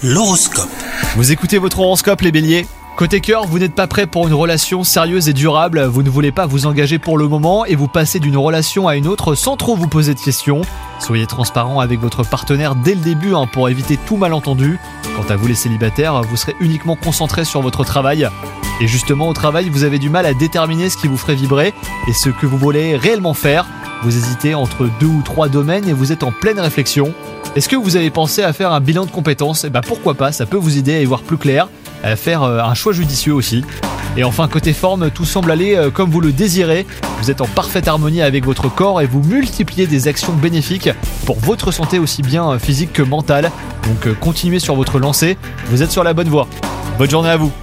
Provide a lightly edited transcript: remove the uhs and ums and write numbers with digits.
L'horoscope. Vous écoutez votre horoscope les béliers. Côté cœur, vous n'êtes pas prêt pour une relation sérieuse et durable, vous ne voulez pas vous engager pour le moment et vous passez d'une relation à une autre sans trop vous poser de questions. Soyez transparent avec votre partenaire dès le début pour éviter tout malentendu. Quant à vous les célibataires, vous serez uniquement concentrés sur votre travail. Et justement au travail, vous avez du mal à déterminer ce qui vous ferait vibrer et ce que vous voulez réellement faire. Vous hésitez entre 2 ou 3 domaines et vous êtes en pleine réflexion. Est-ce que vous avez pensé à faire un bilan de compétences ? Pourquoi pas, ça peut vous aider à y voir plus clair, à faire un choix judicieux aussi. Et enfin côté forme, tout semble aller comme vous le désirez. Vous êtes en parfaite harmonie avec votre corps et vous multipliez des actions bénéfiques pour votre santé aussi bien physique que mentale. Donc continuez sur votre lancée, vous êtes sur la bonne voie. Bonne journée à vous.